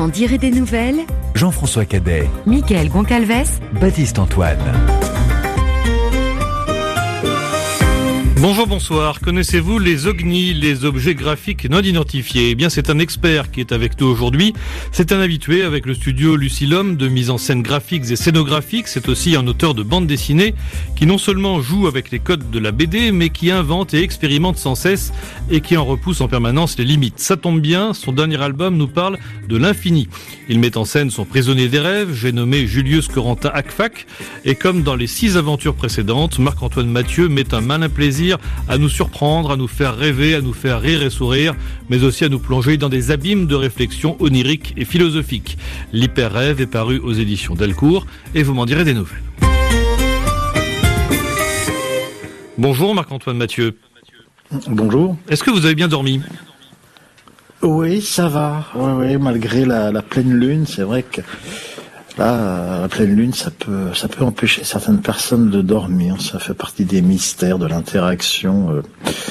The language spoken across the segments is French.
m'en dirai des nouvelles. Jean-François Cadet, Mickaël Goncalves, Baptiste Antoine. Bonjour, bonsoir. Connaissez-vous les OGNI, les objets graphiques non identifiés? Eh bien, c'est un expert qui est avec nous aujourd'hui. C'est un habitué avec le studio Lucilum de mise en scène graphiques et scénographiques. C'est aussi un auteur de bande dessinée qui non seulement joue avec les codes de la BD, mais qui invente et expérimente sans cesse et qui en repousse en permanence les limites. Ça tombe bien, son dernier album nous parle de l'infini. Il met en scène son prisonnier des rêves, j'ai nommé Julius Corentin Akfak, et comme dans les 6 aventures précédentes, Marc-Antoine Mathieu met un malin plaisir à nous surprendre, à nous faire rêver, à nous faire rire et sourire, mais aussi à nous plonger dans des abîmes de réflexion oniriques et philosophiques. L'Hyper-Rêve est paru aux éditions Delcourt, et vous m'en direz des nouvelles. Bonjour Marc-Antoine Mathieu. Bonjour. Est-ce que vous avez bien dormi ? Oui, ça va. Oui, malgré la pleine lune, c'est vrai que là, la pleine lune, ça peut empêcher certaines personnes de dormir. Ça fait partie des mystères de l'interaction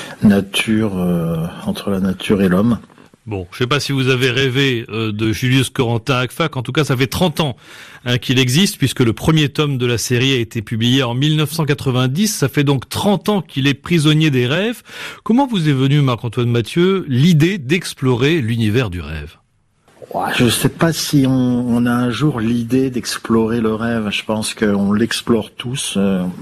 entre la nature et l'homme. Bon, je ne sais pas si vous avez rêvé de Julius Corentin Akfak. En tout cas, ça fait 30 ans qu'il existe, puisque le premier tome de la série a été publié en 1990. Ça fait donc 30 ans qu'il est prisonnier des rêves. Comment vous est venue, Marc-Antoine Mathieu, l'idée d'explorer l'univers du rêve ? Je ne sais pas si on a un jour l'idée d'explorer le rêve. Je pense qu'on l'explore tous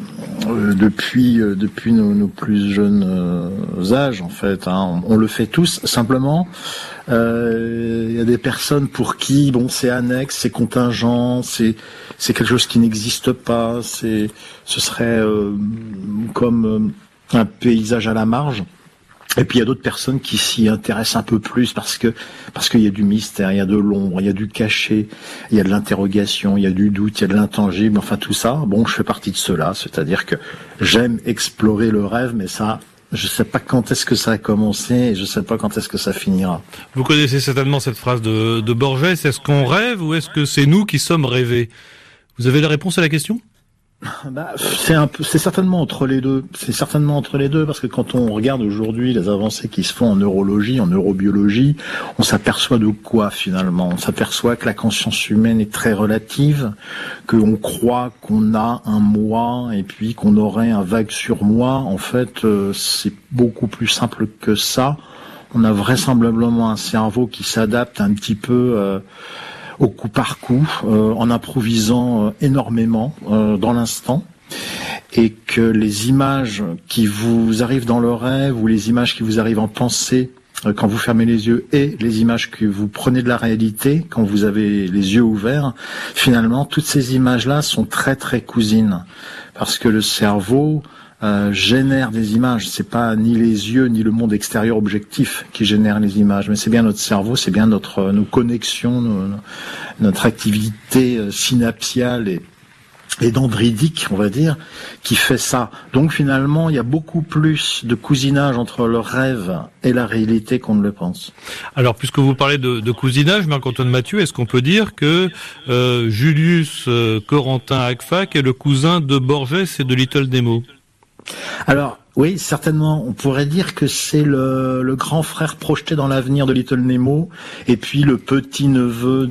depuis nos plus jeunes âges, en fait. On le fait tous. Simplement, il y a des personnes pour qui, c'est annexe, c'est contingent, c'est quelque chose qui n'existe pas. Ce serait comme un paysage à la marge. Et puis il y a d'autres personnes qui s'y intéressent un peu plus parce qu'il y a du mystère, il y a de l'ombre, il y a du caché, il y a de l'interrogation, il y a du doute, il y a de l'intangible, enfin tout ça. Bon, je fais partie de cela, c'est-à-dire que j'aime explorer le rêve, mais ça, je sais pas quand est-ce que ça a commencé et je sais pas quand est-ce que ça finira. Vous connaissez certainement cette phrase de Borges, est-ce qu'on rêve ou est-ce que c'est nous qui sommes rêvés ? Vous avez la réponse à la question ? C'est certainement entre les deux. C'est certainement entre les deux parce que quand on regarde aujourd'hui les avancées qui se font en neurologie, en neurobiologie, on s'aperçoit de quoi finalement ? On s'aperçoit que la conscience humaine est très relative, qu'on croit qu'on a un moi et puis qu'on aurait un vague surmoi. En fait, c'est beaucoup plus simple que ça. On a vraisemblablement un cerveau qui s'adapte un petit peu au coup par coup, en improvisant énormément dans l'instant, et que les images qui vous arrivent dans le rêve ou les images qui vous arrivent en pensée quand vous fermez les yeux et les images que vous prenez de la réalité quand vous avez les yeux ouverts, finalement toutes ces images-là sont très très cousines, parce que le cerveau génère des images. C'est pas ni les yeux ni le monde extérieur objectif qui génère les images, mais c'est bien notre cerveau, c'est bien nos connexions, notre activité synaptiale et dendridique, on va dire, qui fait ça. Donc finalement, il y a beaucoup plus de cousinage entre le rêve et la réalité qu'on ne le pense. Alors, puisque vous parlez de cousinage, Marc-Antoine Mathieu, est-ce qu'on peut dire que Julius Corentin Akfak est le cousin de Borges et de Little Nemo ? Alors, oui, certainement, on pourrait dire que c'est le grand frère projeté dans l'avenir de Little Nemo, et puis le petit-neveu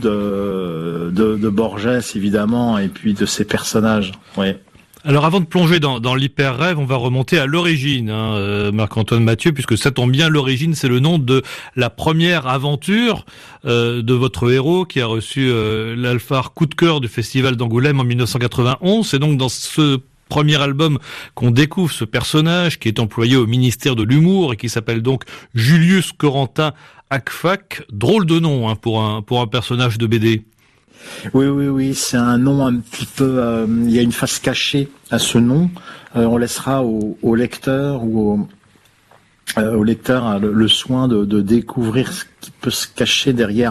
de Borges, évidemment, et puis de ses personnages, oui. Alors avant de plonger dans l'hyper-rêve, on va remonter à l'origine, Marc-Antoine Mathieu, puisque ça tombe bien, l'origine c'est le nom de la première aventure de votre héros qui a reçu l'Alphard coup de cœur du Festival d'Angoulême en 1991. C'est donc dans ce premier album qu'on découvre ce personnage qui est employé au ministère de l'Humour et qui s'appelle donc Julius Corentin Akfak. Drôle de nom pour un personnage de BD. Oui, c'est un nom un petit peu... il y a une face cachée à ce nom. On laissera au lecteur ou au lecteur le soin de découvrir ce qui peut se cacher derrière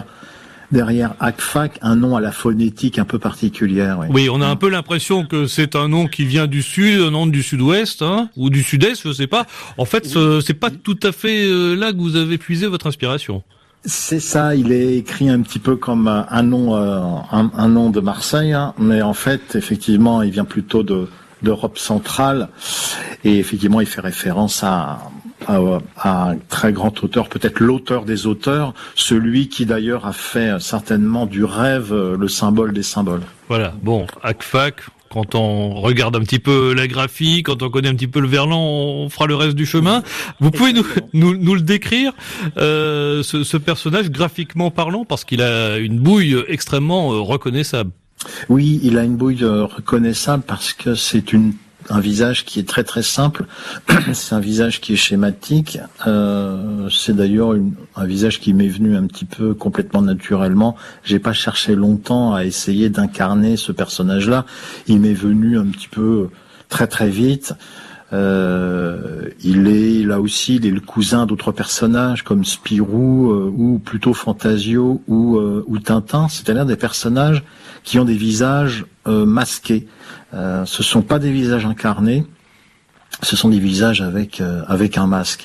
Akfak, un nom à la phonétique un peu particulière. Oui, on a un peu l'impression que c'est un nom qui vient du sud, un nom du sud-ouest, ou du sud-est, je sais pas. En fait, c'est pas tout à fait là que vous avez puisé votre inspiration. C'est ça, il est écrit un petit peu comme un nom de Marseille, mais en fait, effectivement, il vient plutôt d'Europe centrale, et effectivement, il fait référence à un très grand auteur, peut-être l'auteur des auteurs, celui qui d'ailleurs a fait certainement du rêve le symbole des symboles. Voilà, bon, Akfak, quand on regarde un petit peu la graphie, quand on connaît un petit peu le Verlan, on fera le reste du chemin. Vous pouvez nous le décrire, ce personnage graphiquement parlant, parce qu'il a une bouille extrêmement reconnaissable. Oui, il a une bouille reconnaissable parce que c'est un visage qui est très très simple. C'est un visage qui est schématique. C'est d'ailleurs un visage qui m'est venu un petit peu complètement naturellement. J'ai pas cherché longtemps à essayer d'incarner ce personnage-là. Il m'est venu un petit peu très très vite. Il est le cousin d'autres personnages comme Spirou ou plutôt Fantasio ou Tintin, c'est-à-dire des personnages qui ont des visages masqués. Ce sont pas des visages incarnés, ce sont des visages avec un masque.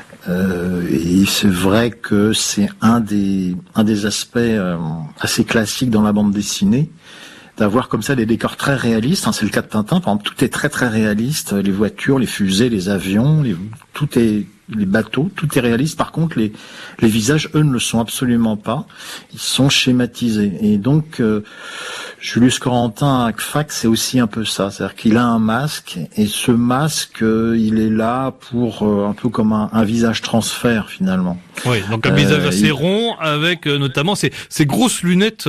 Et c'est vrai que c'est un des aspects assez classiques dans la bande dessinée, d'avoir comme ça des décors très réalistes. C'est le cas de Tintin, par exemple, tout est très très réaliste, les voitures, les fusées, les avions, les bateaux, tout est réaliste. Par contre, les visages, eux, ne le sont absolument pas. Ils sont schématisés. Et donc, Julius Corentin à Akfak, c'est aussi un peu ça. C'est-à-dire qu'il a un masque, et ce masque, il est là pour un peu comme un visage transfert, finalement. Oui, donc un visage assez rond, avec notamment ces grosses lunettes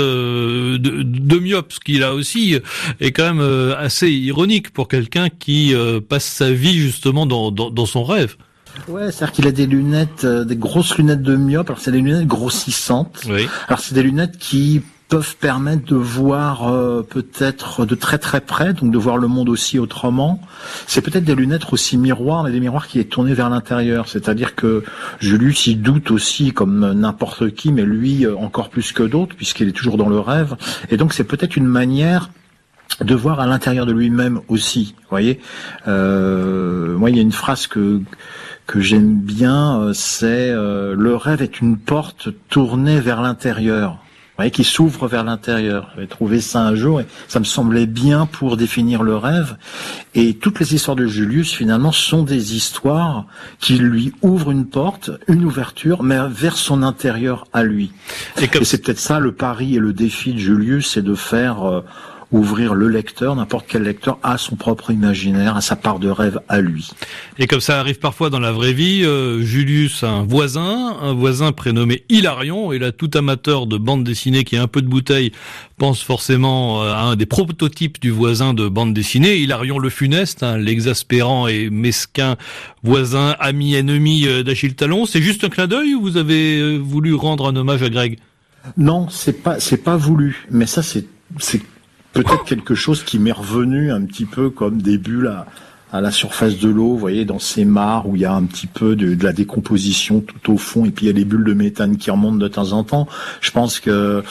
de myope, ce qui là aussi est quand même assez ironique pour quelqu'un qui passe sa vie justement dans son rêve. Ouais, c'est-à-dire qu'il a des lunettes, des grosses lunettes de myope. Alors c'est des lunettes grossissantes. Oui. Alors c'est des lunettes qui peuvent permettre de voir peut-être de très très près, donc de voir le monde aussi autrement. C'est peut-être des lunettes aussi miroirs, mais des miroirs qui est tourné vers l'intérieur. C'est-à-dire que Julius y doute aussi comme n'importe qui, mais lui encore plus que d'autres, puisqu'il est toujours dans le rêve. Et donc c'est peut-être une manière de voir à l'intérieur de lui-même aussi. Vous voyez, moi il y a une phrase que j'aime bien, c'est le rêve est une porte tournée vers l'intérieur. Vous voyez, qui s'ouvre vers l'intérieur. J'avais trouvé ça un jour et ça me semblait bien pour définir le rêve. Et toutes les histoires de Julius, finalement, sont des histoires qui lui ouvrent une porte, une ouverture, mais vers son intérieur à lui. Et c'est peut-être ça le pari et le défi de Julius, c'est de faire ouvrir le lecteur, n'importe quel lecteur, à son propre imaginaire, à sa part de rêve à lui. Et comme ça arrive parfois dans la vraie vie, Julius a un voisin prénommé Hilarion, et là tout amateur de bande dessinée qui a un peu de bouteille pense forcément à un des prototypes du voisin de bande dessinée, Hilarion le Funeste, l'exaspérant et mesquin voisin, ami, ennemi d'Achille Talon. C'est juste un clin d'œil ou vous avez voulu rendre un hommage à Greg? Non, c'est pas voulu, mais ça c'est peut-être quelque chose qui m'est revenu un petit peu comme des bulles à la surface de l'eau, vous voyez, dans ces mares où il y a un petit peu de la décomposition tout au fond, et puis il y a des bulles de méthane qui remontent de temps en temps. Je pense que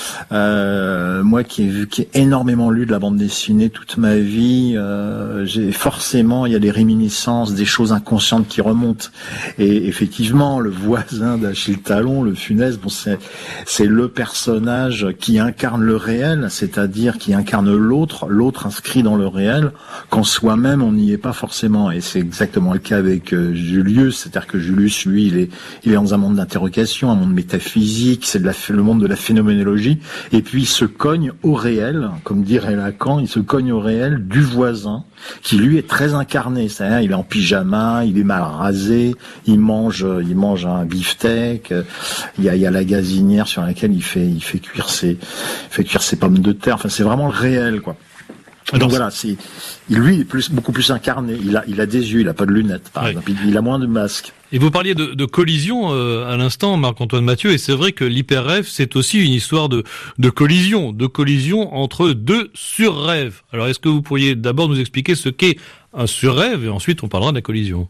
moi qui ai énormément lu de la bande dessinée toute ma vie, j'ai forcément, il y a des réminiscences, des choses inconscientes qui remontent. Et effectivement, le voisin d'Achille Talon, le Funeste, bon, c'est le personnage qui incarne le réel, c'est-à-dire qui incarne l'autre inscrit dans le réel, quand soi-même on n'y est pas forcément. Et c'est exactement le cas avec Julius, c'est-à-dire que Julius, lui, il est dans un monde d'interrogation, un monde métaphysique, c'est le monde de la phénoménologie, et puis il se cogne au réel, comme dirait Lacan, il se cogne au réel du voisin, qui lui est très incarné, c'est-à-dire il est en pyjama, il est mal rasé, il mange un beefsteak, il y a la gazinière sur laquelle il fait cuire ses pommes de terre, enfin c'est vraiment le réel, quoi. Donc voilà, lui il est beaucoup plus incarné. Il a des yeux, il a pas de lunettes, par exemple. Il a moins de masques. Et vous parliez de collision à l'instant, Marc-Antoine Mathieu, et c'est vrai que l'hyper-rêve, c'est aussi une histoire de collision entre deux sur-rêves. Alors est-ce que vous pourriez d'abord nous expliquer ce qu'est un sur-rêve, et ensuite on parlera de la collision?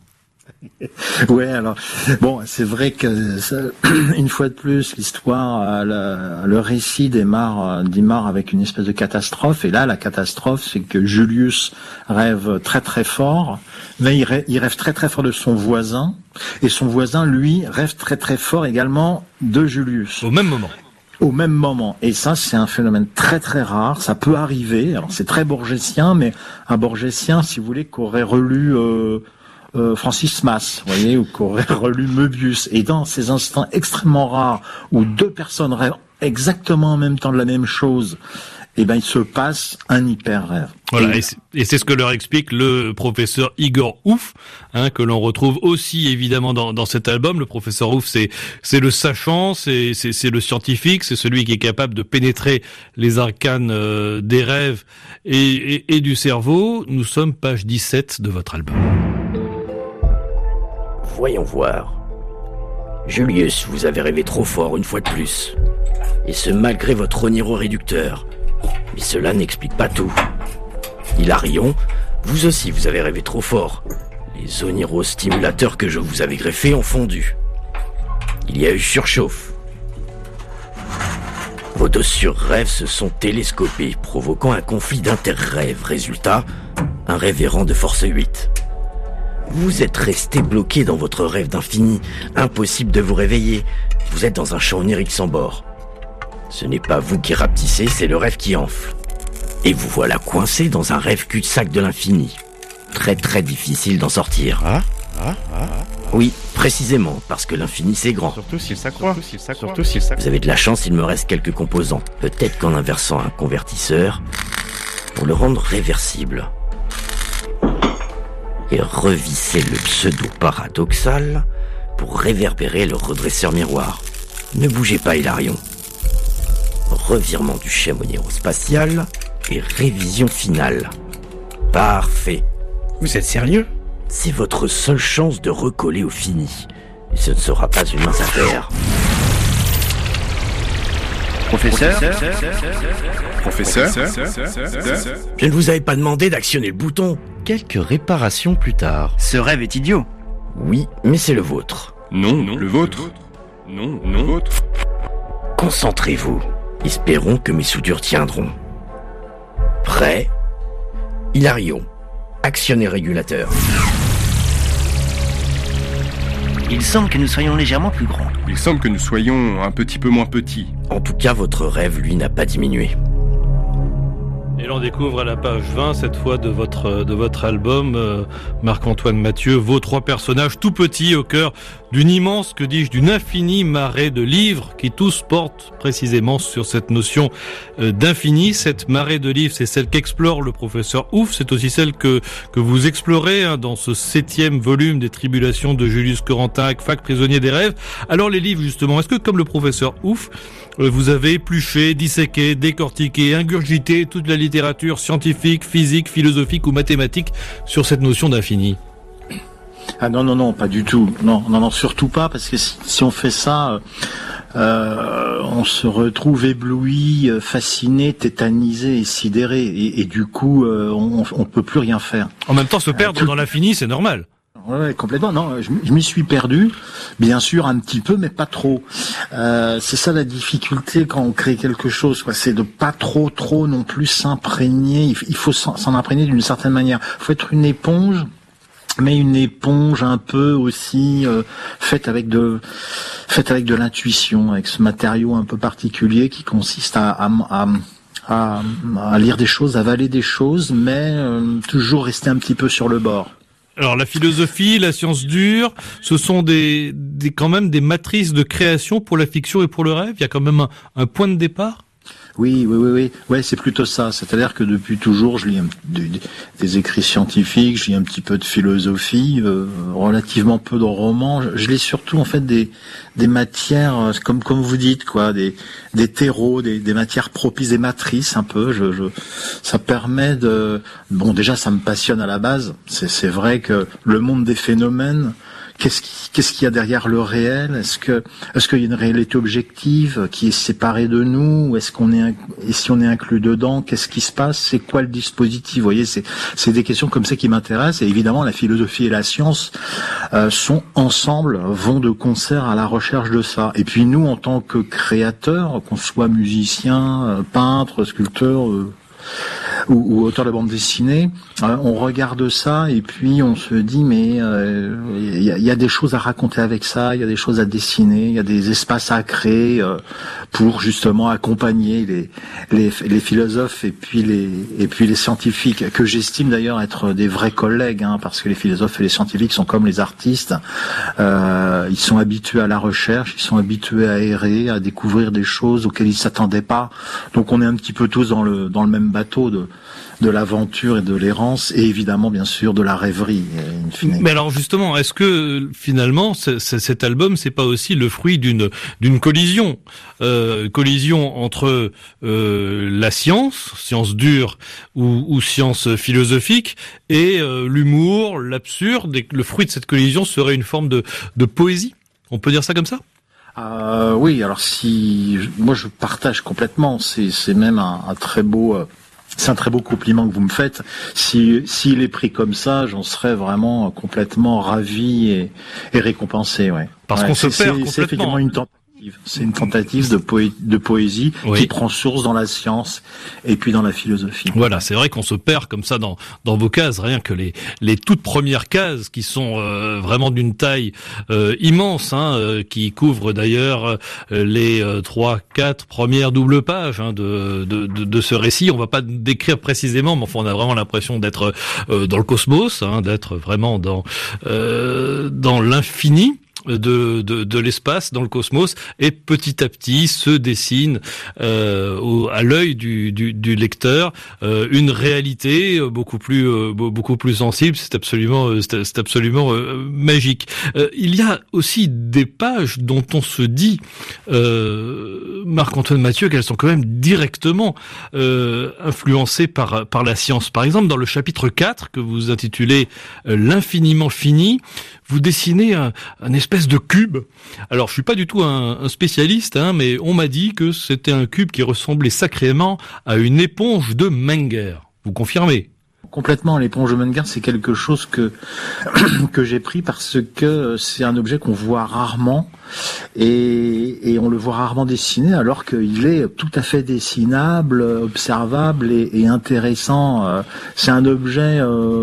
Ouais, alors bon, c'est vrai que une fois de plus, l'histoire, le récit démarre avec une espèce de catastrophe. Et là, la catastrophe, c'est que Julius rêve très très fort, mais il rêve très très fort de son voisin, et son voisin, lui, rêve très très fort également de Julius. Au même moment. Au même moment. Et ça, c'est un phénomène très très rare. Ça peut arriver. Alors c'est très borgésien, mais un borgésien, si vous voulez, qu'aurait relu Francis Mas, vous voyez, ou qui aurait relu Möbius. Et dans ces instants extrêmement rares où deux personnes rêvent exactement en même temps de la même chose, eh ben, il se passe un hyper rêve. Voilà, et c'est ce que leur explique le professeur Igor Ouf, que l'on retrouve aussi évidemment dans cet album. Le professeur Ouf, c'est le sachant, c'est le scientifique, c'est celui qui est capable de pénétrer les arcanes des rêves et du cerveau. Nous sommes page 17 de votre album. Voyons voir. Julius, vous avez rêvé trop fort une fois de plus. Et ce malgré votre oniroréducteur. Mais cela n'explique pas tout. Hilarion, vous aussi vous avez rêvé trop fort. Les onirostimulateurs que je vous avais greffés ont fondu. Il y a eu surchauffe. Vos doses sur rêve se sont télescopées, provoquant un conflit d'inter-rêves. Résultat, un rêve errant de force 8. Vous êtes resté bloqué dans votre rêve d'infini. Impossible de vous réveiller. Vous êtes dans un champ onirique sans bord. Ce n'est pas vous qui rapetissez, c'est le rêve qui enfle. Et vous voilà coincé dans un rêve cul-de-sac de l'infini. Très très difficile d'en sortir. Oui, précisément, parce que l'infini c'est grand. Surtout s'il s'accroît. Vous avez de la chance, il me reste quelques composants. Peut-être qu'en inversant un convertisseur, pour le rendre réversible. Et revisser le pseudo-paradoxal pour réverbérer le redresseur miroir. Ne bougez pas, Hilarion. Revirement du schème onirospatial et révision finale. Parfait. Vous êtes sérieux? C'est votre seule chance de recoller au fini. Et ce ne sera pas une mince affaire. Professeur? Je ne vous avais pas demandé d'actionner le bouton. Quelques réparations plus tard. Ce rêve est idiot. Oui, mais c'est le vôtre. Non, le vôtre. Non, le vôtre. Concentrez-vous. Espérons que mes soudures tiendront. Prêt? Hilarion, actionnez régulateur. Il semble que nous soyons légèrement plus grands. Il semble que nous soyons un petit peu moins petits. En tout cas, votre rêve, lui, n'a pas diminué. Et l'on découvre à la page 20, cette fois de votre album, Marc-Antoine Mathieu, vos trois personnages tout petits au cœur d'une immense, que dis-je, d'une infinie marée de livres qui tous portent précisément sur cette notion d'infini. Cette marée de livres, c'est celle qu'explore le professeur Ouf, c'est aussi celle que vous explorez dans ce 7e volume des Tribulations de Julius Corentin, Fac prisonnier des rêves. Alors les livres, justement, est-ce que comme le professeur Ouf, vous avez épluché, disséqué, décortiqué, ingurgité toute la littérature scientifique, physique, philosophique ou mathématique sur cette notion d'infini? Ah non, pas du tout. Non, surtout pas, parce que si on fait ça, on se retrouve ébloui, fasciné, tétanisé et sidéré, et du coup, on peut plus rien faire. En même temps, se perdre dans l'infini, c'est normal. Ouais, complètement. Non, je m'y suis perdu, bien sûr, un petit peu, mais pas trop. C'est ça la difficulté quand on crée quelque chose, quoi. C'est de pas trop non plus s'imprégner. Il faut s'en imprégner d'une certaine manière. Il faut être une éponge, mais une éponge un peu aussi faite avec de l'intuition, avec ce matériau un peu particulier qui consiste à lire des choses, avaler des choses, mais toujours rester un petit peu sur le bord. Alors la philosophie, la science dure, ce sont quand même des matrices de création pour la fiction et pour le rêve. Il y a quand même un point de départ. Oui. Ouais, c'est plutôt ça. C'est-à-dire que depuis toujours, je lis des écrits scientifiques, je lis un petit peu de philosophie, relativement peu de romans. Je lis surtout en fait des matières, comme vous dites, quoi, des terreaux, des matières propices, des matrices un peu. Ça permet déjà, ça me passionne à la base. C'est vrai que le monde des phénomènes. Qu'est-ce qu'il y a derrière le réel? Est-ce qu'il y a une réalité objective qui est séparée de nous? Et si on est inclus dedans, qu'est-ce qui se passe? C'est quoi le dispositif? Vous voyez, c'est des questions comme ça qui m'intéressent. Et évidemment, la philosophie et la science vont de concert à la recherche de ça. Et puis nous, en tant que créateurs, qu'on soit musicien, peintre, sculpteur, ou auteur de bande dessinée, on regarde ça et puis on se dit mais il y a des choses à raconter avec ça, il y a des choses à dessiner, il y a des espaces à créer pour justement accompagner les philosophes et puis les scientifiques, que j'estime d'ailleurs être des vrais collègues, parce que les philosophes et les scientifiques sont comme les artistes, ils sont habitués à la recherche, ils sont habitués à errer, à découvrir des choses auxquelles ils s'attendaient pas. Donc on est un petit peu tous dans le même bateau de l'aventure et de l'errance, et évidemment bien sûr de la rêverie. Mais alors justement, est-ce que finalement cet album c'est pas aussi le fruit d'une collision entre la science dure ou science philosophique, et l'humour, l'absurde, et le fruit de cette collision serait une forme de poésie? On peut dire ça comme ça? Oui, alors moi je partage complètement, c'est même un très beau... C'est un très beau compliment que vous me faites. S'il est pris comme ça, j'en serais vraiment complètement ravi et récompensé, ouais. Parce qu'on se perd complètement. C'est effectivement une tentative. C'est une tentative de poésie qui prend source dans la science et puis dans la philosophie. Voilà, c'est vrai qu'on se perd comme ça dans vos cases, rien que les toutes premières cases qui sont vraiment d'une taille immense, qui couvrent d'ailleurs les 3-4 premières doubles pages de ce récit. On va pas décrire précisément, mais enfin on a vraiment l'impression d'être dans le cosmos, d'être vraiment dans l'infini de l'espace, dans le cosmos, et petit à petit se dessine à l'œil du lecteur une réalité beaucoup plus sensible. C'est absolument magique. Il y a aussi des pages dont on se dit, Marc-Antoine Mathieu, qu'elles sont quand même directement influencées par la science. Par exemple, dans le chapitre 4 que vous intitulez L'infiniment fini, vous dessinez un espèce de cube. Alors, je suis pas du tout un spécialiste, mais on m'a dit que c'était un cube qui ressemblait sacrément à une éponge de Menger. Vous confirmez? Complètement, l'éponge de Menger, c'est quelque chose que j'ai pris parce que c'est un objet qu'on voit rarement et on le voit rarement dessiné, alors qu'il est tout à fait dessinable, observable et intéressant. C'est un objet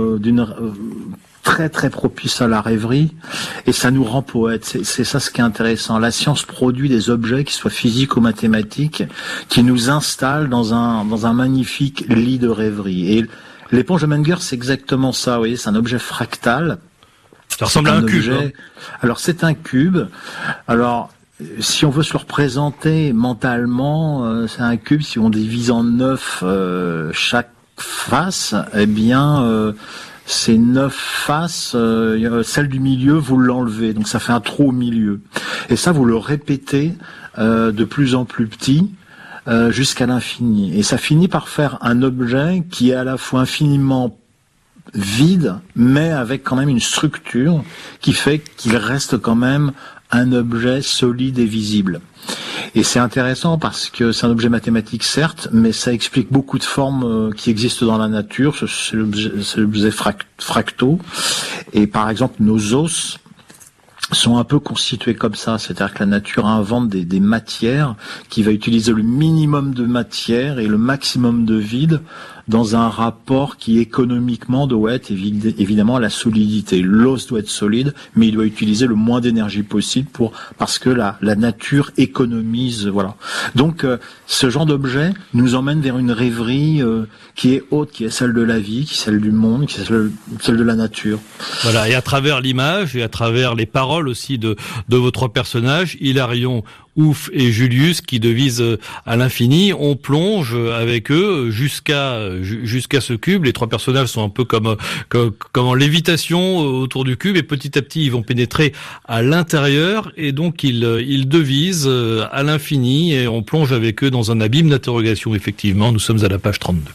très très propice à la rêverie, et ça nous rend poète. C'est ça ce qui est intéressant. La science produit des objets, qui soient physiques ou mathématiques, qui nous installent dans un magnifique lit de rêverie. Et l'éponge de Menger, c'est exactement ça. Vous voyez, c'est un objet fractal. Ça ressemble à un cube. Alors c'est un cube. Alors si on veut se le représenter mentalement, c'est un cube. Si on divise en 9 chaque face, eh bien ces 9 faces, celle du milieu, vous l'enlevez, donc ça fait un trou au milieu. Et ça, vous le répétez de plus en plus petit jusqu'à l'infini. Et ça finit par faire un objet qui est à la fois infiniment vide, mais avec quand même une structure qui fait qu'il reste quand même un objet solide et visible. Et c'est intéressant parce que c'est un objet mathématique, certes, mais ça explique beaucoup de formes qui existent dans la nature. C'est l'objet fractaux. Et par exemple, nos os sont un peu constitués comme ça, c'est-à-dire que la nature invente des matières qui va utiliser le minimum de matière et le maximum de vide dans un rapport qui économiquement doit être évidemment à la solidité. L'os doit être solide, mais il doit utiliser le moins d'énergie possible parce que la nature économise, voilà. Donc ce genre d'objet nous emmène vers une rêverie qui est haute, qui est celle de la vie, qui est celle du monde, qui est celle de la nature. Voilà, et à travers l'image et à travers les paroles aussi de vos trois personnages, Hilarion, Ouf et Julius, qui devisent à l'infini, on plonge avec eux jusqu'à ce cube. Les trois personnages sont un peu comme en lévitation autour du cube, et petit à petit ils vont pénétrer à l'intérieur, et donc ils devisent à l'infini, et on plonge avec eux dans un abîme d'interrogation. Effectivement, nous sommes à la page 32.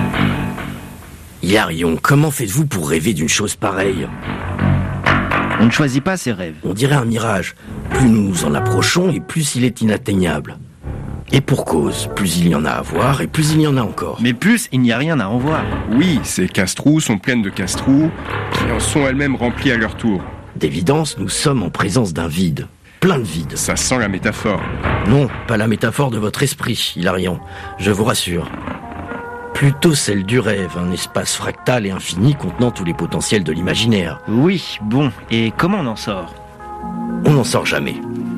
Hilarion, comment faites-vous pour rêver d'une chose pareille ? On ne choisit pas ses rêves. On dirait un mirage. Plus nous nous en approchons, et plus il est inatteignable. Et pour cause, plus il y en a à voir, et plus il y en a encore. Mais plus il n'y a rien à en voir. Oui, ces casse-trous sont pleines de casse-trous, qui en sont elles-mêmes remplis à leur tour. D'évidence, nous sommes en présence d'un vide. Plein de vide. Ça sent la métaphore. Non, pas la métaphore de votre esprit, Hilarion. Je vous rassure. Plutôt celle du rêve, un espace fractal et infini contenant tous les potentiels de l'imaginaire. Oui, bon, et comment on en sort? On n'en sort jamais.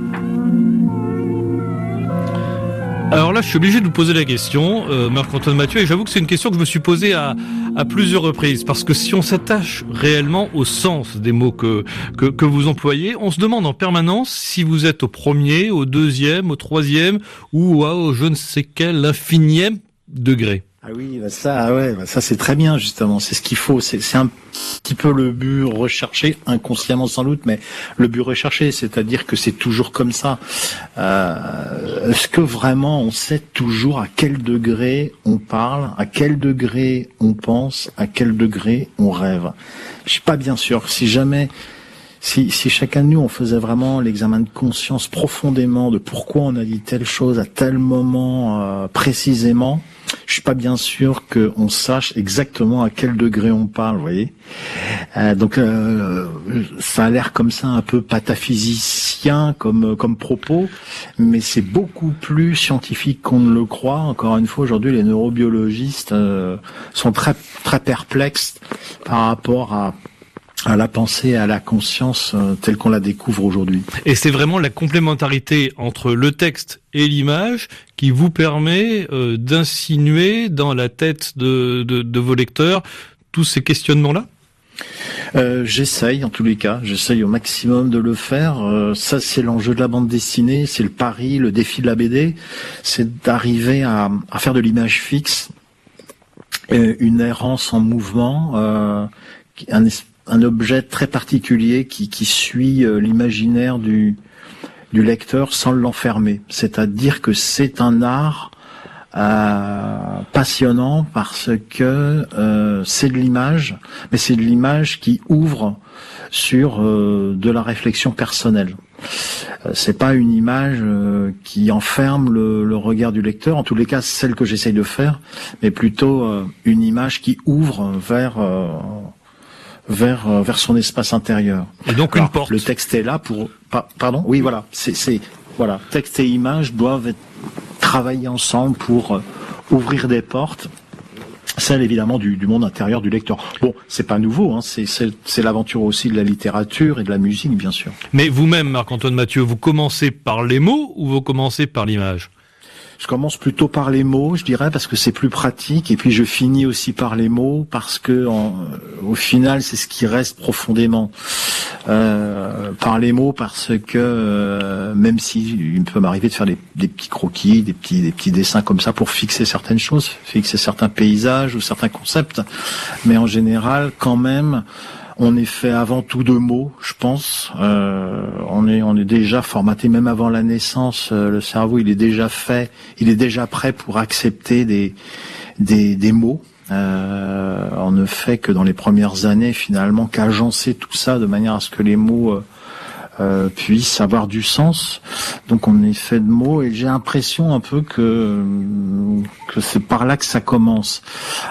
Alors là, je suis obligé de vous poser la question, Marc-Antoine Mathieu, et j'avoue que c'est une question que je me suis posée à plusieurs reprises, parce que si on s'attache réellement au sens des mots que vous employez, on se demande en permanence si vous êtes au premier, au deuxième, au troisième, ou au je ne sais quel infinième degré. Ah oui, ça c'est très bien justement, c'est ce qu'il faut, c'est un petit peu le but recherché, inconsciemment sans doute, mais le but recherché, c'est-à-dire que c'est toujours comme ça. Est-ce que vraiment on sait toujours à quel degré on parle, à quel degré on pense, à quel degré on rêve? Je suis pas bien sûr. Si chacun de nous, on faisait vraiment l'examen de conscience profondément de pourquoi on a dit telle chose à tel moment précisément, je suis pas bien sûr qu'on sache exactement à quel degré on parle, vous voyez. Donc ça a l'air comme ça un peu pataphysicien comme propos, mais c'est beaucoup plus scientifique qu'on ne le croit. Encore une fois, aujourd'hui, les neurobiologistes sont très très perplexes par rapport à la pensée, à la conscience telle qu'on la découvre aujourd'hui. Et c'est vraiment la complémentarité entre le texte et l'image qui vous permet d'insinuer dans la tête de vos lecteurs tous ces questionnements-là? J'essaye, en tous les cas, j'essaye au maximum de le faire. Ça, c'est l'enjeu de la bande dessinée, c'est le pari, le défi de la BD, c'est d'arriver à faire de l'image fixe, une errance en mouvement, un objet très particulier qui suit l'imaginaire du lecteur sans l'enfermer. C'est-à-dire que c'est un art passionnant parce que c'est de l'image, mais c'est de l'image qui ouvre sur de la réflexion personnelle. C'est pas une image qui enferme le regard du lecteur, en tous les cas celle que j'essaye de faire, mais plutôt une image qui ouvre vers son espace intérieur. Et donc une porte. Le texte est là pour... Pardon ? Oui, voilà. Voilà. Texte et image doivent être travaillés ensemble pour ouvrir des portes. Celle évidemment du monde intérieur du lecteur. Bon, c'est pas nouveau, hein. C'est l'aventure aussi de la littérature et de la musique, bien sûr. Mais vous-même, Marc-Antoine Mathieu, vous commencez par les mots ou vous commencez par l'image ? Je commence plutôt par les mots, je dirais, parce que c'est plus pratique, et puis je finis aussi par les mots, parce que au final, c'est ce qui reste profondément. Par les mots, parce que même si il peut m'arriver de faire des petits croquis, des petits dessins comme ça pour fixer certaines choses, fixer certains paysages ou certains concepts, mais en général, quand même, on est fait avant tout de mots, je pense. On est déjà formaté, même avant la naissance. Le cerveau, il est déjà fait, il est déjà prêt pour accepter des mots. On ne fait que dans les premières années, finalement, qu'agencer tout ça de manière à ce que les mots puissent avoir du sens. Donc, on est fait de mots, et j'ai l'impression un peu que c'est par là que ça commence.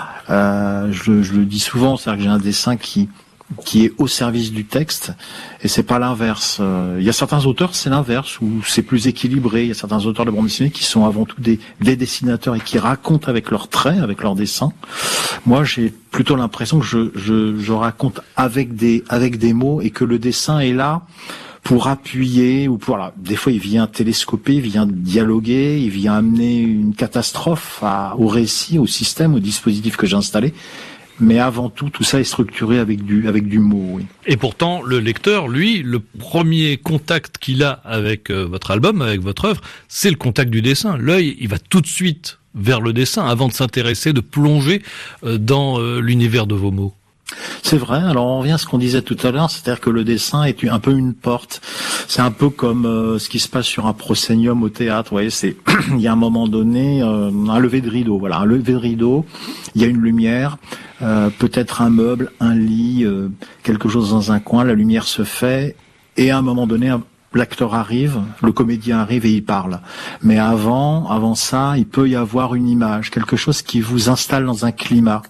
Je le dis souvent, c'est-à-dire que j'ai un dessin qui est au service du texte, et c'est pas l'inverse. Il y a certains auteurs, c'est l'inverse, où c'est plus équilibré. Il y a certains auteurs de bande dessinée qui sont avant tout des dessinateurs et qui racontent avec leurs traits, avec leurs dessins. Moi, j'ai plutôt l'impression que je raconte avec des mots, et que le dessin est là pour appuyer, ou pour, voilà, des fois il vient télescoper, il vient dialoguer, il vient amener une catastrophe au récit, au système, au dispositif que j'ai installé. Mais avant tout ça est structuré avec du mot, oui. Et pourtant, le lecteur, lui, le premier contact qu'il a avec votre album, avec votre œuvre, c'est le contact du dessin. L'œil, il va tout de suite vers le dessin avant de s'intéresser, de plonger dans l'univers de vos mots. C'est vrai. Alors on revient à ce qu'on disait tout à l'heure, c'est-à-dire que le dessin est un peu une porte. C'est un peu comme ce qui se passe sur un proscenium au théâtre. Vous voyez, il y a un moment donné un lever de rideau. Voilà, un lever de rideau. Il y a une lumière, peut-être un meuble, un lit, quelque chose dans un coin. La lumière se fait, et à un moment donné, l'acteur arrive, le comédien arrive et il parle. Mais avant ça, il peut y avoir une image, quelque chose qui vous installe dans un climat.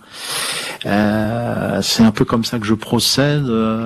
C'est un peu comme ça que je procède.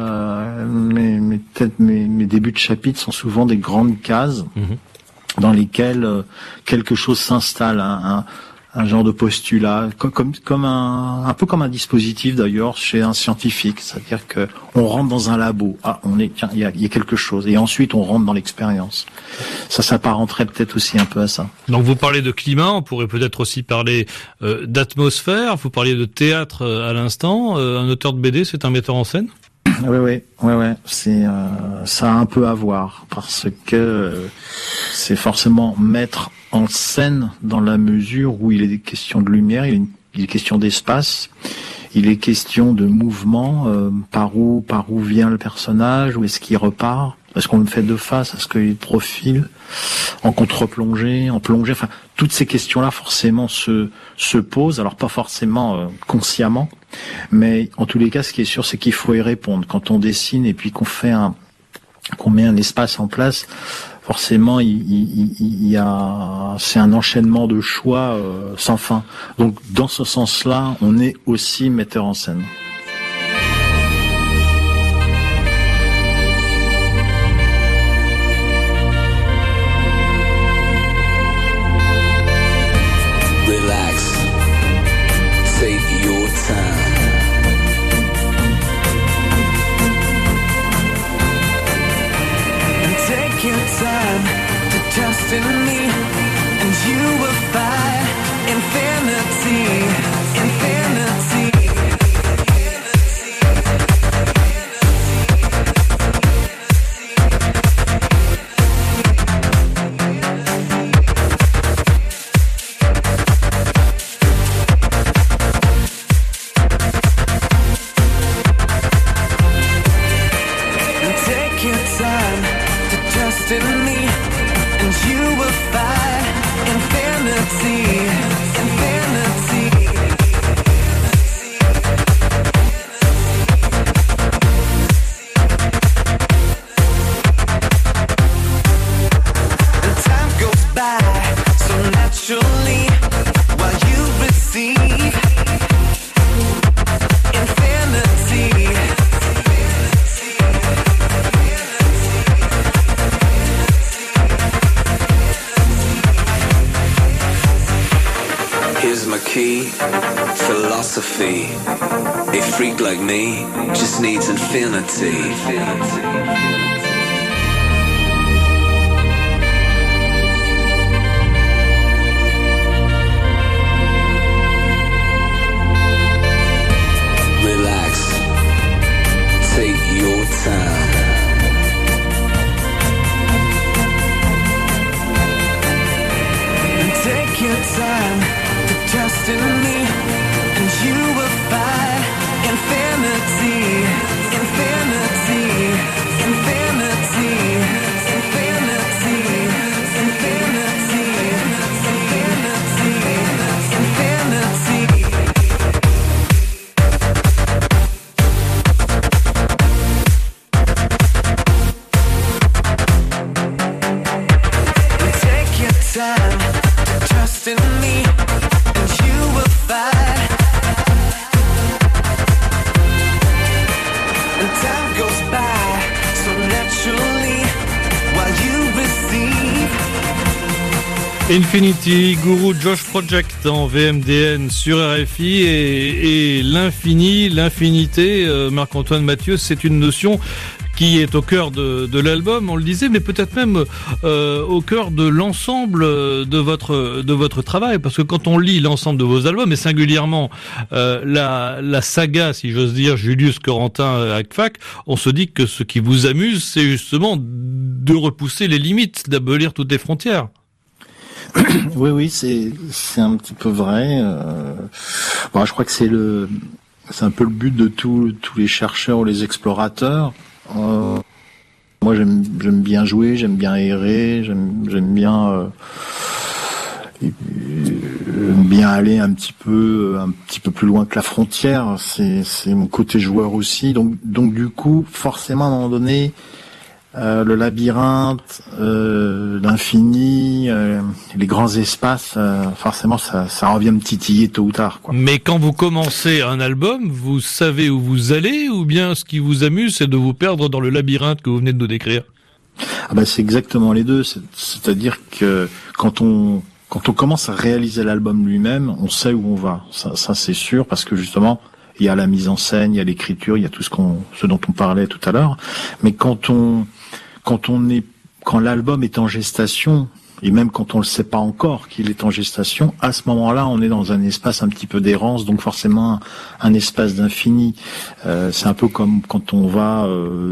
Mes débuts de chapitre sont souvent des grandes cases dans lesquelles quelque chose s'installe, un genre de postulat, comme un peu comme un dispositif d'ailleurs chez un scientifique, c'est-à-dire que on rentre dans un labo, il y a quelque chose, et ensuite on rentre dans l'expérience. Ça s'apparenterait peut-être aussi un peu à ça. Donc vous parlez de climat, on pourrait peut-être aussi parler d'atmosphère. Vous parliez de théâtre à l'instant. Un auteur de BD, c'est un metteur en scène. Ouais. C'est ça a un peu à voir parce que c'est forcément mettre en scène dans la mesure où il est question de lumière, il est question d'espace, il est question de mouvement, par où vient le personnage, où est-ce qu'il repart, est-ce qu'on le fait de face, est-ce qu'il est de profil, en contre-plongée, en plongée, enfin toutes ces questions-là forcément se posent, alors pas forcément consciemment, mais en tous les cas ce qui est sûr c'est qu'il faut y répondre quand on dessine et puis qu'on met un espace en place. Forcément, c'est un enchaînement de choix sans fin. Donc, dans ce sens-là, on est aussi metteur en scène. Relax, take your time. Your time to trust in me, and you will find infinity, infinity. And take your time. Trust in me, and you will find infinity, infinity. And time goes by so naturally while you receive infinity. Here's my key, philosophy. A freak like me just needs infinity. Relax, take your time. And take your time. Trust in me, and you will find infinity, infinity, infinity, infinity, infinity, infinity, infinity. Take your time to trust in me. Infinity, Guru Josh Project en VMDN sur RFI et l'infini, l'infinité, Marc-Antoine Mathieu, c'est une notion qui est au cœur de l'album, on le disait, mais peut-être même au cœur de l'ensemble de votre travail, parce que quand on lit l'ensemble de vos albums, et singulièrement la saga, si j'ose dire, Julius Corentin Hack-Fac, on se dit que ce qui vous amuse, c'est justement de repousser les limites, d'abolir toutes les frontières. Oui, c'est un petit peu vrai. Bon, je crois que c'est un peu le but de tous les chercheurs ou les explorateurs. Moi, j'aime bien jouer, j'aime bien errer, j'aime bien aller un petit peu plus loin que la frontière. C'est mon côté joueur aussi. Donc du coup, forcément, à un moment donné, le labyrinthe, l'infini, les grands espaces, forcément ça revient me titiller tôt ou tard, quoi. Mais quand vous commencez un album, vous savez où vous allez, ou bien ce qui vous amuse, c'est de vous perdre dans le labyrinthe que vous venez de nous décrire? C'est exactement les deux. C'est-à-dire que quand on quand on commence à réaliser l'album lui-même, on sait où on va. Ça c'est sûr, parce que justement, il y a la mise en scène, il y a l'écriture, il y a tout ce dont on parlait tout à l'heure. Mais quand l'album est en gestation, et même quand on le sait pas encore qu'il est en gestation, à ce moment-là, on est dans un espace un petit peu d'errance, donc forcément un espace d'infini. C'est un peu comme quand on va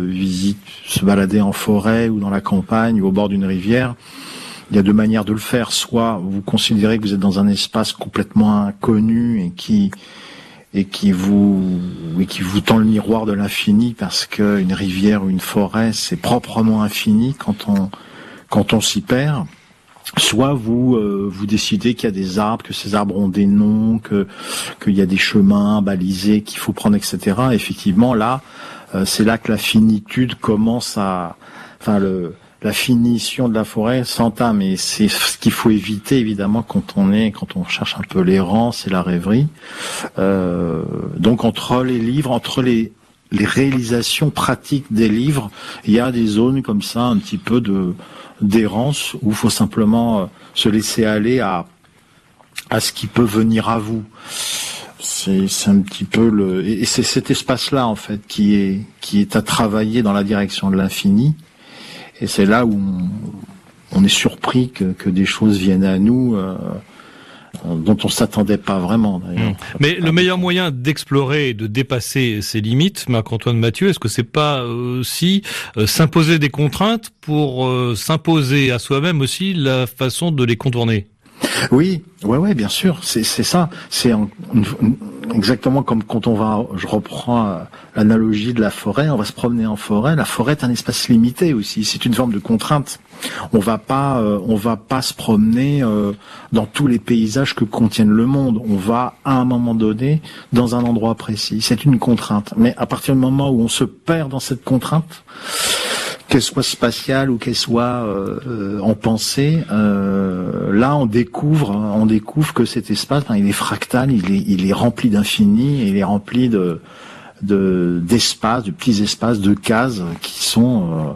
se balader en forêt ou dans la campagne ou au bord d'une rivière. Il y a deux manières de le faire. Soit vous considérez que vous êtes dans un espace complètement inconnu et qui vous tend le miroir de l'infini, parce que une rivière ou une forêt, c'est proprement infini quand on s'y perd. Soit vous décidez qu'il y a des arbres, que ces arbres ont des noms, qu'il y a des chemins balisés qu'il faut prendre, etc. Effectivement, là, c'est là que la finitude commence la finition de la forêt s'entame, et c'est ce qu'il faut éviter évidemment quand on cherche un peu l'errance et la rêverie. Donc entre les livres, entre les réalisations pratiques des livres, il y a des zones comme ça, un petit peu d'errance, où il faut simplement se laisser aller à ce qui peut venir à vous. C'est un petit peu et c'est cet espace-là en fait qui est à travailler dans la direction de l'infini. Et c'est là où on est surpris que des choses viennent à nous dont on s'attendait pas vraiment d'ailleurs. Mais le meilleur moyen d'explorer et de dépasser ses limites, Marc-Antoine Mathieu, est-ce que c'est pas aussi s'imposer des contraintes pour s'imposer à soi-même aussi la façon de les contourner? Oui, ouais, bien sûr, c'est ça. C'est exactement comme quand je reprends l'analogie de la forêt, on va se promener en forêt. La forêt est un espace limité aussi. C'est une forme de contrainte. On va pas se promener dans tous les paysages que contienne le monde. On va à un moment donné dans un endroit précis. C'est une contrainte. Mais à partir du moment où on se perd dans cette contrainte, qu'elle soit spatiale ou qu'elle soit en pensée, là on découvre que cet espace, il est fractal, il est rempli d'infini, il est rempli d'espaces, de petits espaces, de cases qui sont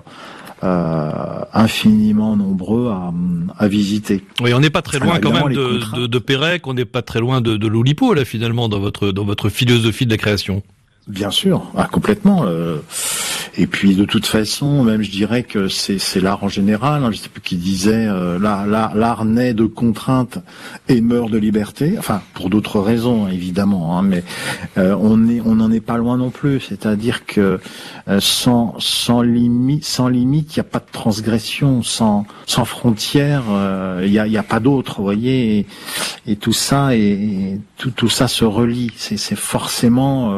infiniment nombreux à visiter. Oui, on n'est pas très loin quand même de Pérec, on n'est pas très loin de l'Oulipo là finalement dans votre philosophie de la création. Bien sûr, complètement. Et puis de toute façon, même je dirais que c'est l'art en général. Je sais plus qui disait l'art naît de contraintes et meurt de liberté. Enfin, pour d'autres raisons évidemment, mais on n'en est pas loin non plus. C'est-à-dire que sans limite, il n'y a pas de transgression. Sans frontières, il y a pas d'autre. Vous voyez, et tout ça tout ça se relie. C'est forcément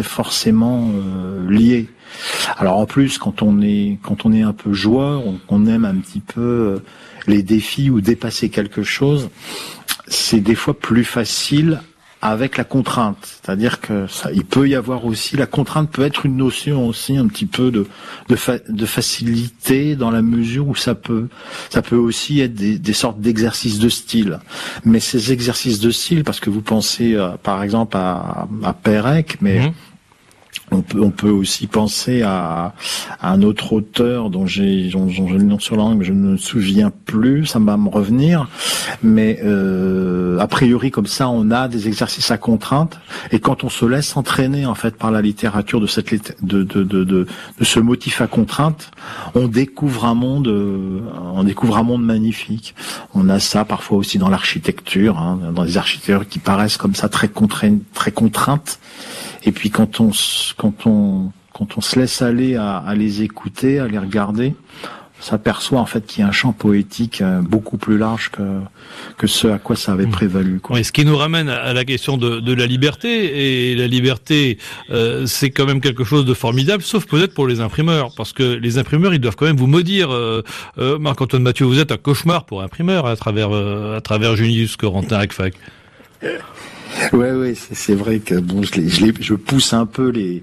lié. Alors en plus, quand on est un peu joueur, qu'on aime un petit peu les défis ou dépasser quelque chose, c'est des fois plus facile avec la contrainte. C'est-à-dire que il peut y avoir aussi, la contrainte peut être une notion aussi un petit peu de facilité, dans la mesure où ça peut aussi être des sortes d'exercices de style. Mais ces exercices de style, parce que vous pensez par exemple à Pérec, mais on peut aussi penser à un autre auteur dont j'ai le nom sur la langue, mais je ne me souviens plus, ça va me revenir. Mais a priori, comme ça, on a des exercices à contrainte, et quand on se laisse entraîner en fait par la littérature de ce motif à contrainte, on découvre un monde magnifique. On a ça parfois aussi dans l'architecture, dans les architectures qui paraissent comme ça très contraintes. Et puis quand on se laisse aller à les écouter, à les regarder, on s'aperçoit en fait qu'il y a un champ poétique beaucoup plus large que ce à quoi ça avait prévalu. Oui, ce qui nous ramène à la question de la liberté. Et la liberté, c'est quand même quelque chose de formidable, sauf peut-être pour les imprimeurs, parce que les imprimeurs, ils doivent quand même vous maudire. Marc-Antoine Mathieu, vous êtes un cauchemar pour imprimeur à travers Junius Corentin Agfac. Ouais, c'est vrai que bon, je pousse un peu les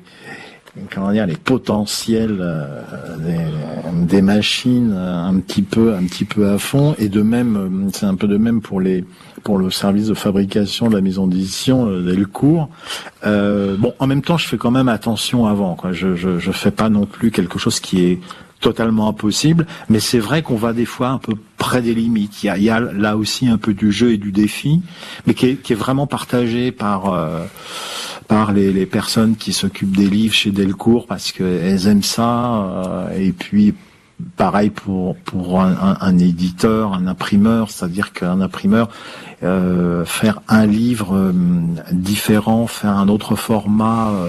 potentiels des machines un petit peu à fond, et de même, c'est un peu de même pour le service de fabrication de la maison d'édition Delcourt. En même temps, je fais quand même attention avant, quoi. Je fais pas non plus quelque chose qui est totalement impossible, mais c'est vrai qu'on va des fois un peu près des limites. Il y a là aussi un peu du jeu et du défi, mais qui est vraiment partagé par les personnes qui s'occupent des livres chez Delcourt, parce que elles aiment ça, et puis pareil pour un éditeur, un imprimeur, c'est-à-dire qu'un imprimeur faire un livre différent, faire un autre format,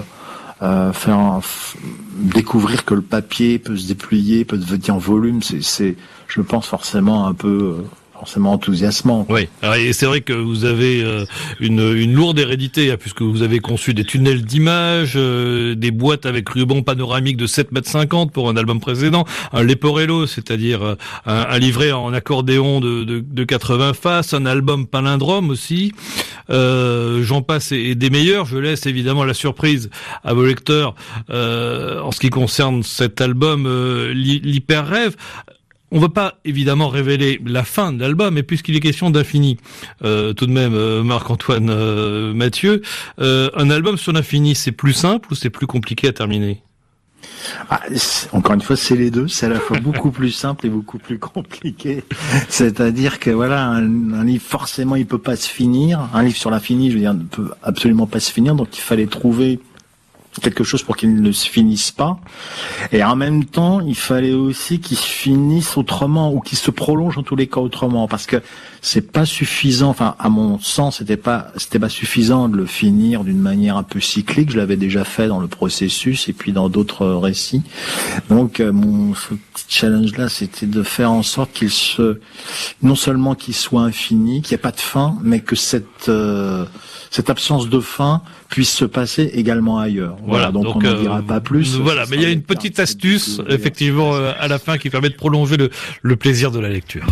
découvrir que le papier peut se déplier, peut devenir en volume, c'est je pense forcément enthousiasmant. Oui, et c'est vrai que vous avez une lourde hérédité, puisque vous avez conçu des tunnels d'images, des boîtes avec ruban panoramique de 7,50 m pour un album précédent, un Leporello, c'est-à-dire un livret en accordéon de 80 faces, un album palindrome aussi, j'en passe et des meilleurs. Je laisse évidemment la surprise à vos lecteurs en ce qui concerne cet album l'hyper rêve. On va pas évidemment révéler la fin de l'album, mais puisqu'il est question d'infini, tout de même, Marc-Antoine Mathieu, un album sur l'infini, c'est plus simple ou c'est plus compliqué à terminer ? Encore une fois, c'est les deux. C'est à la fois beaucoup plus simple et beaucoup plus compliqué. C'est-à-dire que voilà, un livre, forcément, il peut pas se finir. Un livre sur l'infini, je veux dire, ne peut absolument pas se finir. Donc, il fallait trouver quelque chose pour qu'il ne se finisse pas, et en même temps il fallait aussi qu'il se finisse autrement, ou qu'il se prolonge en tous les cas autrement, parce que c'est pas suffisant, enfin à mon sens c'était pas suffisant de le finir d'une manière un peu cyclique. Je l'avais déjà fait dans le processus et puis dans d'autres récits, donc ce petit challenge là, c'était de faire en sorte non seulement qu'il soit infini, qu'il n'y ait pas de fin, mais que cette absence de fin puisse se passer également ailleurs. Voilà, donc on n'en dira pas plus. Voilà, mais il y a une petite astuce, effectivement, à la fin qui permet de prolonger le plaisir de la lecture.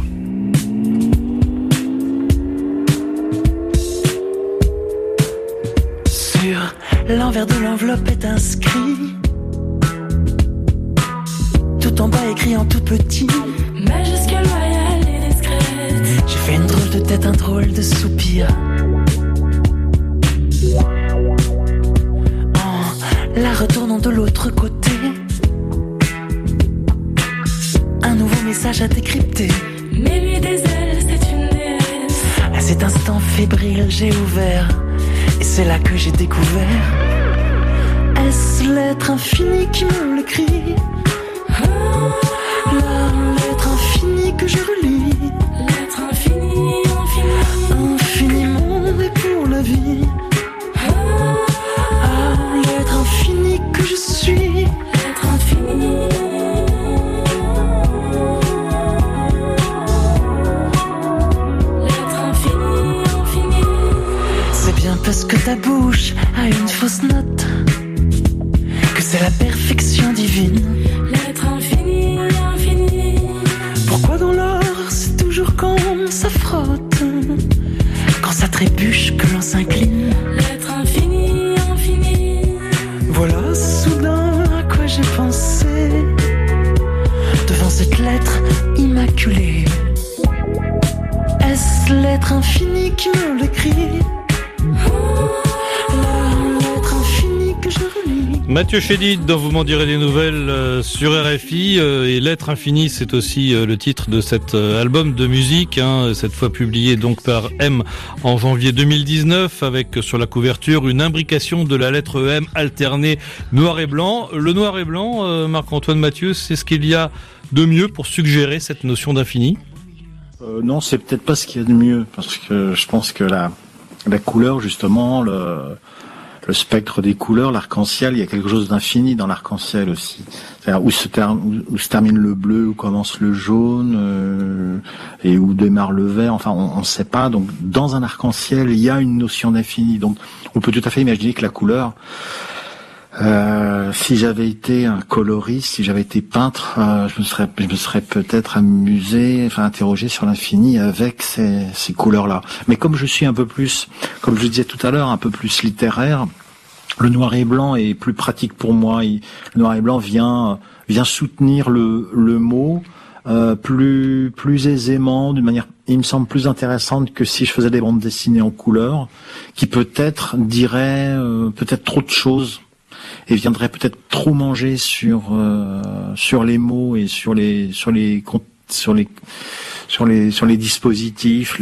Sur l'envers de l'enveloppe est inscrit, tout en bas écrit en tout petit, majuscule, royale et discrète. J'ai fait une drôle de tête, un drôle de soupir, en la retournant de l'autre côté. Un nouveau message à décrypter. Mais lui des ailes, c'est une déesse. À cet instant fébrile, j'ai ouvert, et c'est là que j'ai découvert. Est-ce l'être infini qui me l'écrit? La lettre infinie que je relis. L'être infini, infini. Infiniment et pour la vie. L'être infini que je suis. L'être infini. L'être infini, infini. C'est bien parce que ta bouche a une fausse note que c'est la perfection divine. L'être infini, infini. Pourquoi dans l'or c'est toujours quand ça frotte, quand ça trébuche que l'on s'incline. L'être infini, infini. Voilà soudain à quoi j'ai pensé devant cette lettre immaculée. Est-ce l'être infini qui me l'écrit? L'être infini que je relis. Mathieu Chédid, dont vous m'en direz des nouvelles sur RFI, et L'être infini, c'est aussi le titre de cet album de musique, cette fois publié donc par M en janvier 2019, avec sur la couverture une imbrication de la lettre M alternée noir et blanc. Le noir et blanc, Marc-Antoine Mathieu, c'est ce qu'il y a de mieux pour suggérer cette notion d'infini? Non, c'est peut-être pas ce qu'il y a de mieux, parce que je pense que la couleur, justement, le spectre des couleurs, l'arc-en-ciel, il y a quelque chose d'infini dans l'arc-en-ciel aussi. C'est-à-dire où se termine le bleu, où commence le jaune, et où démarre le vert. Enfin, on ne sait pas. Donc, dans un arc-en-ciel, il y a une notion d'infini. Donc, on peut tout à fait imaginer que la couleur, si j'avais été un coloriste, si j'avais été peintre, je me serais peut-être amusé, interrogé sur l'infini avec ces couleurs-là. Mais comme je suis un peu plus, comme je disais tout à l'heure, un peu plus littéraire, le noir et blanc est plus pratique pour moi. Le noir et blanc vient soutenir le mot plus aisément, d'une manière, il me semble, plus intéressante que si je faisais des bandes dessinées en couleur, qui peut-être diraient peut-être trop de choses. viendrait peut-être trop manger sur les mots et sur les dispositifs,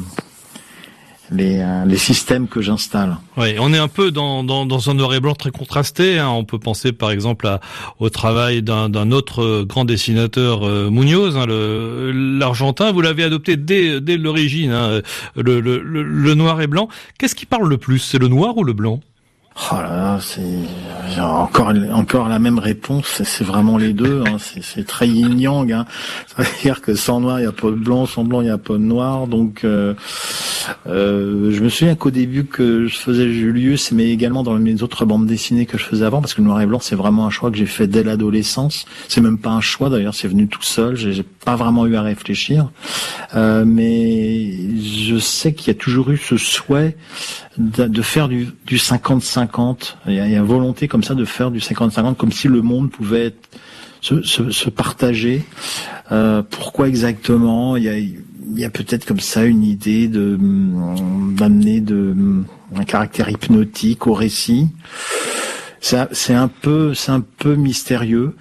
les systèmes que j'installe. Oui, on est un peu dans un noir et blanc très contrasté. Hein. On peut penser par exemple au travail d'un autre grand dessinateur, Munoz, hein, l'Argentin. Vous l'avez adopté dès l'origine, hein, le noir et blanc. Qu'est-ce qui parle le plus? C'est le noir ou le blanc? Oh là là, c'est encore la même réponse. C'est vraiment les deux. Hein. C'est très yin-yang. Hein. Ça veut dire que sans noir il n'y a pas de blanc, sans blanc il n'y a pas de noir. Donc, je me souviens qu'au début que je faisais Julius, mais également dans mes autres bandes dessinées que je faisais avant, parce que le noir et blanc c'est vraiment un choix que j'ai fait dès l'adolescence. C'est même pas un choix d'ailleurs, c'est venu tout seul. J'ai pas vraiment eu à réfléchir, mais je sais qu'il y a toujours eu ce souhait de faire du 50-50. Il y a une volonté comme ça de faire du 50-50, comme si le monde pouvait se partager. Pourquoi exactement? Il y a peut-être comme ça une idée d'amener un caractère hypnotique au récit. C'est un peu mystérieux.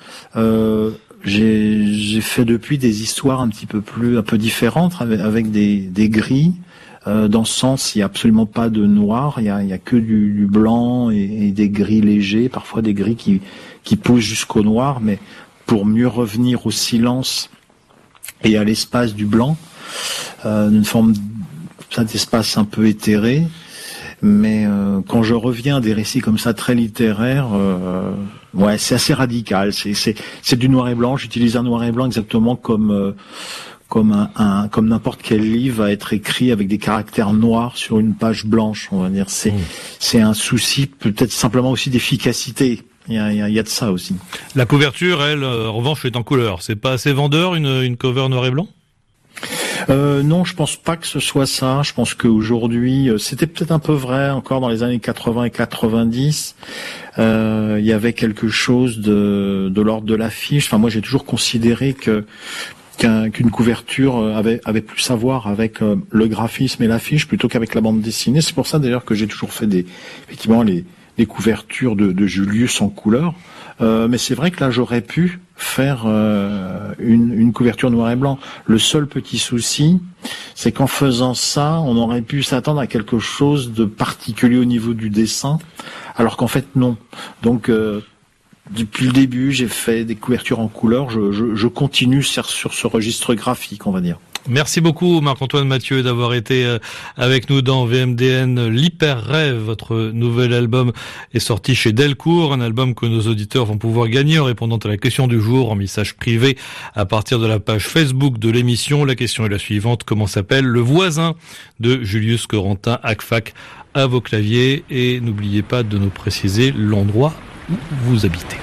J'ai fait depuis des histoires un peu différentes avec des gris. Dans ce sens, il n'y a absolument pas de noir, il y a que du blanc et des gris légers, parfois des gris qui poussent jusqu'au noir, mais pour mieux revenir au silence et à l'espace du blanc, d'une forme d'espace un peu éthéré. Mais quand je reviens à des récits comme ça très littéraires, ouais, c'est assez radical. C'est du noir et blanc. J'utilise un noir et blanc exactement comme n'importe quel livre va être écrit avec des caractères noirs sur une page blanche, on va dire. C'est un souci peut-être simplement aussi d'efficacité. Il y a de ça aussi. La couverture, elle, en revanche, est en couleur. C'est pas assez vendeur une cover noir et blanc? Non, je pense pas que ce soit ça. Je pense qu'aujourd'hui, c'était peut-être un peu vrai encore dans les années 80 et 90. Il y avait quelque chose de l'ordre de l'affiche. Enfin, moi, j'ai toujours considéré qu'une couverture avait plus à voir avec le graphisme et l'affiche plutôt qu'avec la bande dessinée. C'est pour ça d'ailleurs que j'ai toujours fait effectivement les couvertures de Julius en couleur. Mais c'est vrai que là j'aurais pu faire une couverture noir et blanc. Le seul petit souci, c'est qu'en faisant ça, on aurait pu s'attendre à quelque chose de particulier au niveau du dessin, alors qu'en fait non. Donc depuis le début, j'ai fait des couvertures en couleur. Je continue sur ce registre graphique, on va dire. Merci beaucoup Marc-Antoine Mathieu d'avoir été avec nous dans VMDN. L'Hyper Rêve, votre nouvel album est sorti chez Delcourt, un album que nos auditeurs vont pouvoir gagner en répondant à la question du jour en message privé à partir de la page Facebook de l'émission. La question est la suivante: comment s'appelle le voisin de Julius Corentin Acfac? À vos claviers, et n'oubliez pas de nous préciser l'endroit où vous habitez.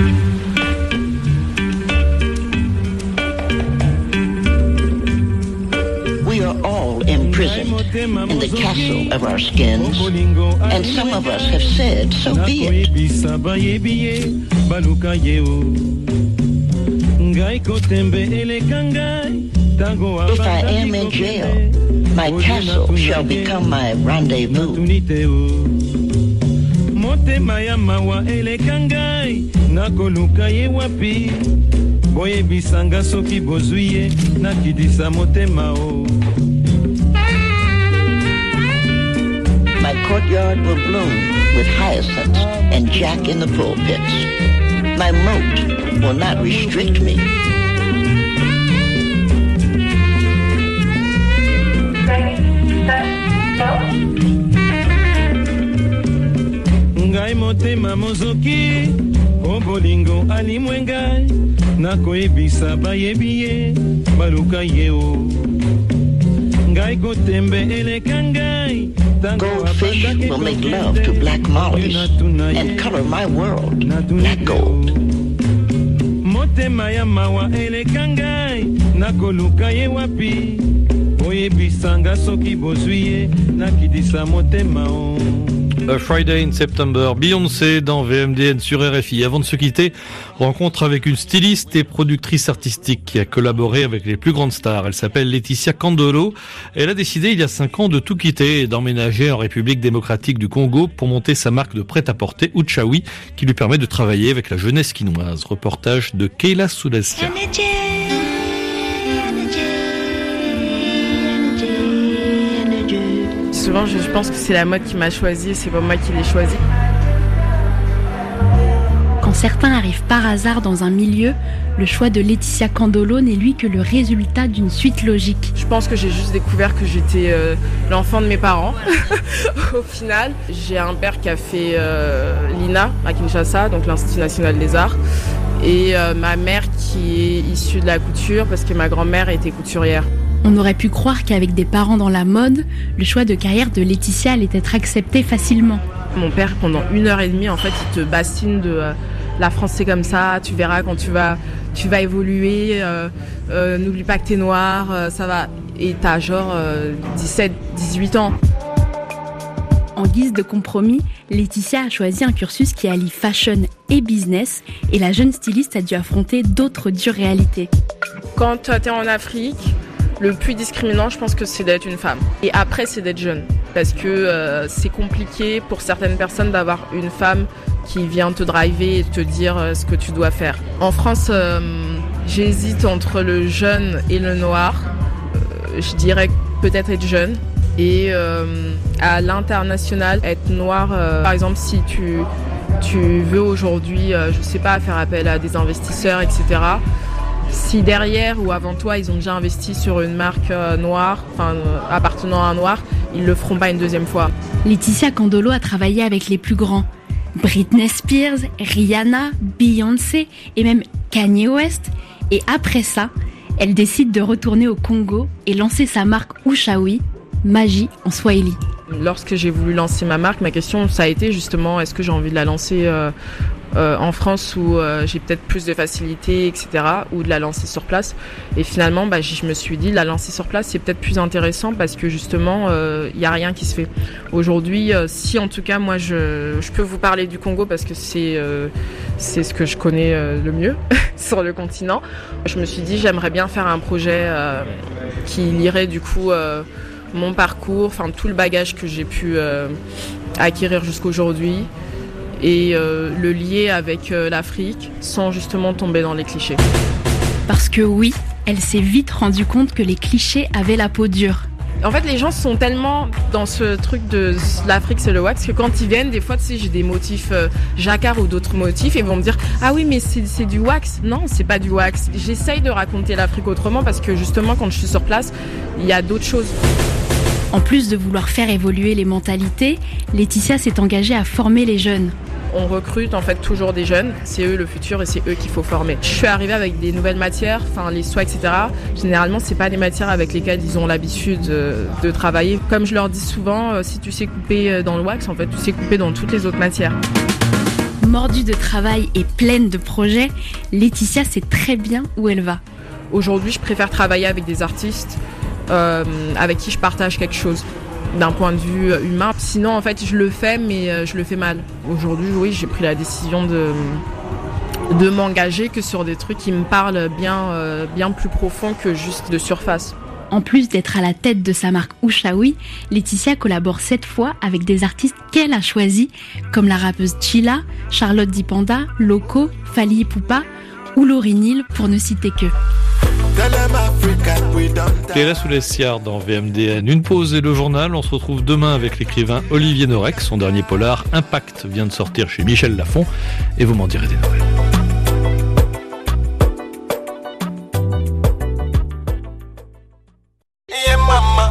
We are all imprisoned in the castle of our skins, and some of us have said, so be it. If I am in jail, my castle shall become my rendezvous. Motema ya mawa elekangai nakoluka ye wapi boye bisanga soki bozuye nakidisa motema o. My courtyard will bloom with hyacinths and jack in the pulpits. My moat will not restrict me. Ngai motema mozoki obolingo alimwengai nakoyebisa bayebiye baluka yeo ngai kotembe eleka ngai. Goldfish will make love to black mollies and color my world black gold. Motema ya mawa eleka ngai nakoluka ye wapi oyebisanga soki bozuye nakidisa motema o. A Friday in September, Beyoncé dans VMDN sur RFI. Avant de se quitter, rencontre avec une styliste et productrice artistique qui a collaboré avec les plus grandes stars. Elle s'appelle Laetitia Kandolo. Elle a décidé il y a 5 ans de tout quitter et d'emménager en République démocratique du Congo pour monter sa marque de prêt-à-porter Uchawi qui lui permet de travailler avec la jeunesse quinoise. Reportage de Keila Soulestia. Souvent, je pense que c'est la mode qui m'a choisi et c'est pas moi qui l'ai choisi. Quand certains arrivent par hasard dans un milieu, le choix de Laetitia Kandolo n'est lui que le résultat d'une suite logique. Je pense que j'ai juste découvert que j'étais l'enfant de mes parents. Au final, j'ai un père qui a fait l'INA à Kinshasa, donc l'Institut National des Arts, et ma mère qui est issue de la couture parce que ma grand-mère était couturière. On aurait pu croire qu'avec des parents dans la mode, le choix de carrière de Laetitia allait être accepté facilement. Mon père, pendant 1h30, en fait, il te bassine de la France c'est comme ça, tu verras quand tu vas évoluer, n'oublie pas que t'es noir, ça va. Et t'as genre 17, 18 ans. En guise de compromis, Laetitia a choisi un cursus qui allie fashion et business et la jeune styliste a dû affronter d'autres dures réalités. Quand t'es en Afrique, le plus discriminant, je pense que c'est d'être une femme. Et après, c'est d'être jeune. Parce que c'est compliqué pour certaines personnes d'avoir une femme qui vient te driver et te dire ce que tu dois faire. En France, j'hésite entre le jeune et le noir. Je dirais peut-être être jeune. Et à l'international, être noir, par exemple, si tu veux aujourd'hui, je sais pas, faire appel à des investisseurs, etc., si derrière ou avant toi, ils ont déjà investi sur une marque noire, appartenant à un noir, ils le feront pas une deuxième fois. Laetitia Kandolo a travaillé avec les plus grands. Britney Spears, Rihanna, Beyoncé et même Kanye West. Et après ça, elle décide de retourner au Congo et lancer sa marque Uchawi, magie en swahili. Lorsque j'ai voulu lancer ma marque, ma question ça a été justement est-ce que j'ai envie de la lancer en France où j'ai peut-être plus de facilité, etc., ou de la lancer sur place. Et finalement, je me suis dit, la lancer sur place, c'est peut-être plus intéressant parce que justement, il n'y a rien qui se fait. Aujourd'hui, si en tout cas, moi, je peux vous parler du Congo parce que c'est ce que je connais le mieux sur le continent. Je me suis dit, j'aimerais bien faire un projet qui lierait du coup mon parcours, tout le bagage que j'ai pu acquérir jusqu'aujourd'hui, et le lier avec l'Afrique sans justement tomber dans les clichés. Parce que oui, elle s'est vite rendue compte que les clichés avaient la peau dure. En fait, les gens sont tellement dans ce truc de l'Afrique c'est le wax que quand ils viennent, des fois, tu sais, j'ai des motifs jacquard ou d'autres motifs et ils vont me dire « Ah oui, mais c'est du wax ». Non, c'est pas du wax. J'essaye de raconter l'Afrique autrement parce que justement, quand je suis sur place, il y a d'autres choses. En plus de vouloir faire évoluer les mentalités, Laetitia s'est engagée à former les jeunes. On recrute en fait toujours des jeunes, c'est eux le futur et c'est eux qu'il faut former. Je suis arrivée avec des nouvelles matières, les soies, etc. Généralement, c'est pas des matières avec lesquelles ils ont l'habitude de travailler. Comme je leur dis souvent, si tu sais couper dans le wax, en fait, tu sais couper dans toutes les autres matières. Mordue de travail et pleine de projets, Laetitia sait très bien où elle va. Aujourd'hui, je préfère travailler avec des artistes avec qui je partage quelque chose d'un point de vue humain. Sinon, en fait, je le fais, mais je le fais mal. Aujourd'hui, oui, j'ai pris la décision de m'engager que sur des trucs qui me parlent bien plus profond que juste de surface. En plus d'être à la tête de sa marque Uchawi, Laetitia collabore cette fois avec des artistes qu'elle a choisis, comme la rappeuse Chila, Charlotte Dipanda, Loco, Fally Ipupa ou Lauryn Hill, pour ne citer que. Keila Soulestia dans VMDN. Une pause et le journal. On se retrouve demain avec l'écrivain Olivier Norek. Son dernier polar, Impact, vient de sortir chez Michel Lafon. Et vous m'en direz des nouvelles.